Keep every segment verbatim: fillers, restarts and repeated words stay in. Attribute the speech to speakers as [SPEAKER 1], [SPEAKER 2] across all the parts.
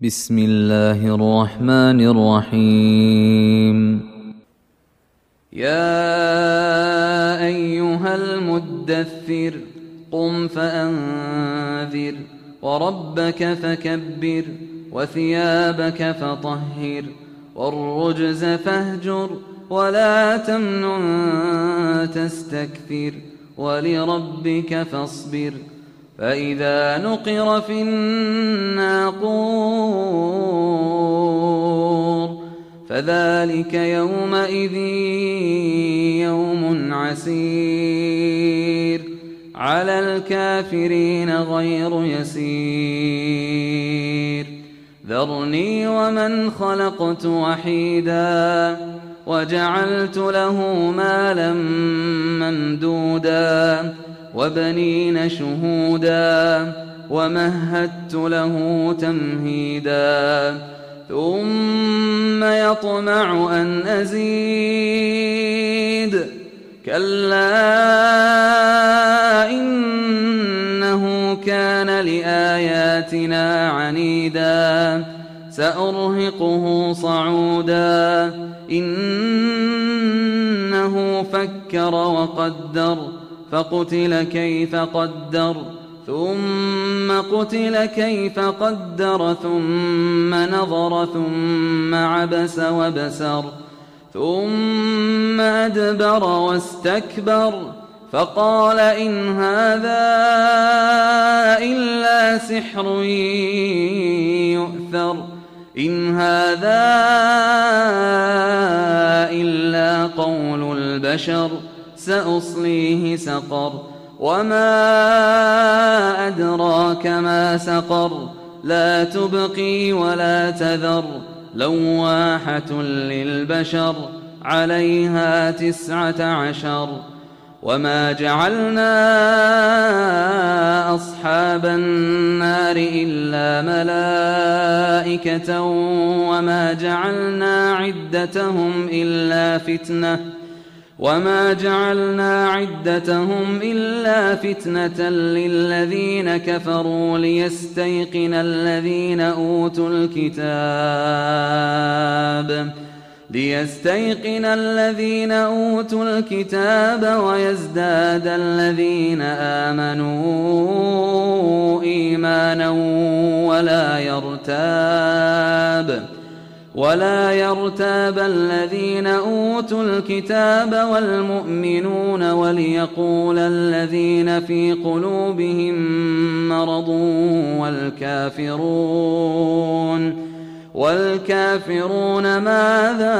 [SPEAKER 1] بسم الله الرحمن الرحيم.
[SPEAKER 2] يا أيها المدثر قم فأنذر وربك فكبر وثيابك فطهر والرجز فاهجر ولا تمنن تستكثر ولربك فاصبر. فإذا نقر في الناقور فذلك يومئذ يوم عسير على الكافرين غير يسير. ذرني ومن خلقت وحيدا وجعلت له مالا ممدودا وبنين شهودا ومهدت له تمهيدا ثم يطمع أن أزيد كلا إنه كان لآياتنا عنيدا سأرهقه صعودا إنه فكر وقدر فقتل كيف قدر ثم قتل كيف قدر ثم نظر ثم عبس وبسر ثم أدبر واستكبر فقال إن هذا إلا سحر يؤثر إن هذا إلا قول البشر سأصليه سقر وما أدراك ما سقر لا تبقي ولا تذر لواحة للبشر عليها تسعة عشر. وما جعلنا أصحاب النار إلا ملائكة وما جعلنا عدتهم إلا فتنة وما جعلنا عدتهم إلا فتنة للذين كفروا ليستيقن الذين أوتوا الكتاب ليستيقن الذين أوتوا الكتاب ويزداد الذين آمنوا إيمانا ولا يرتاب ولا يرتاب الذين أوتوا الكتاب والمؤمنون وليقول الذين في قلوبهم مرض والكافرون والكافرون ماذا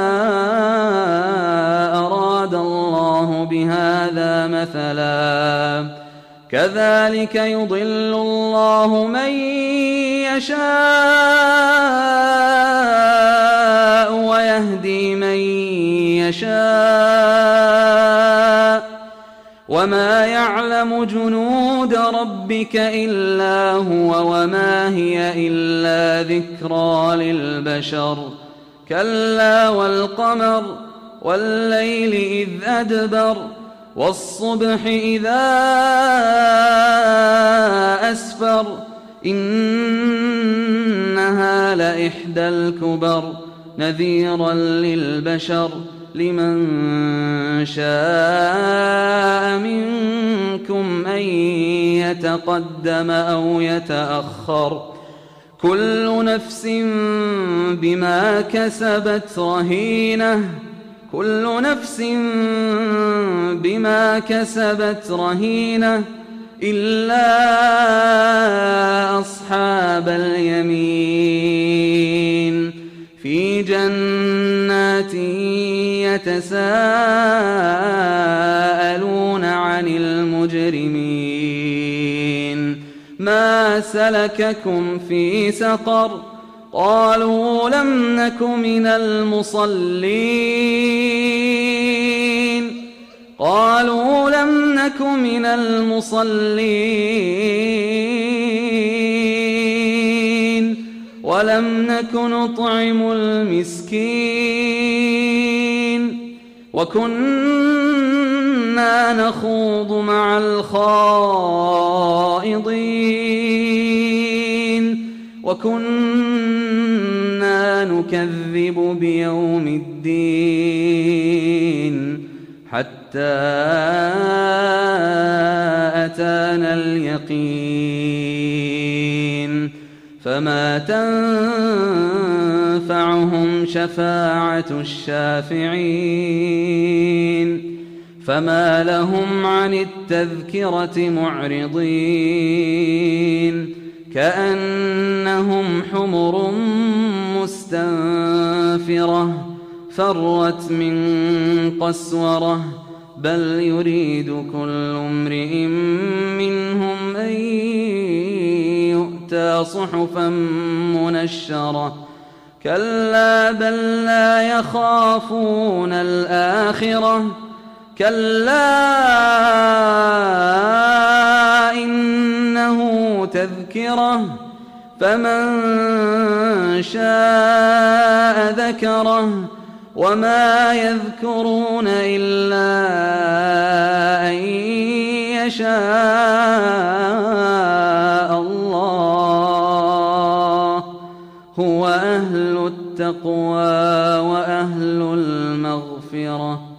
[SPEAKER 2] أراد الله بهذا مثلا كذلك يضل الله من يشاء ويهدي من يشاء وما يعلم جنود ربك إلا هو وما هي إلا ذكرى للبشر. كلا والقمر والليل إذ أدبر والصبح إذا أسفر إنها لإحدى الكبر نذيرا للبشر لمن شاء منكم أن يتقدم أو يتأخر كل نفس بما كسبت رهينة كل نفس بما كسبت رهينة إلا أصحاب اليمين في جنات يتساءلون عن المجرمين ما سلككم في سقر قالوا لم نك من المصلين قالوا لم نك من المصلين ولم نك نطعم المسكين وكنا نخوض مع الخائضين وكنا نكذب بيوم الدين حتى أتانا اليقين فما تنفعهم شفاعة الشافعين فما لهم عن التذكرة معرضين كأنهم حمر مستنفرة فرت من قسورة بل يريد كل امرئ منهم أن يؤتى صحفا منشرة كلا بل لا يخافون الآخرة كلا إنه تذكرة فمن شاء ذكره وما يذكرون إلا أن يشاء الله هو أهل التقوى وأهل المغفرة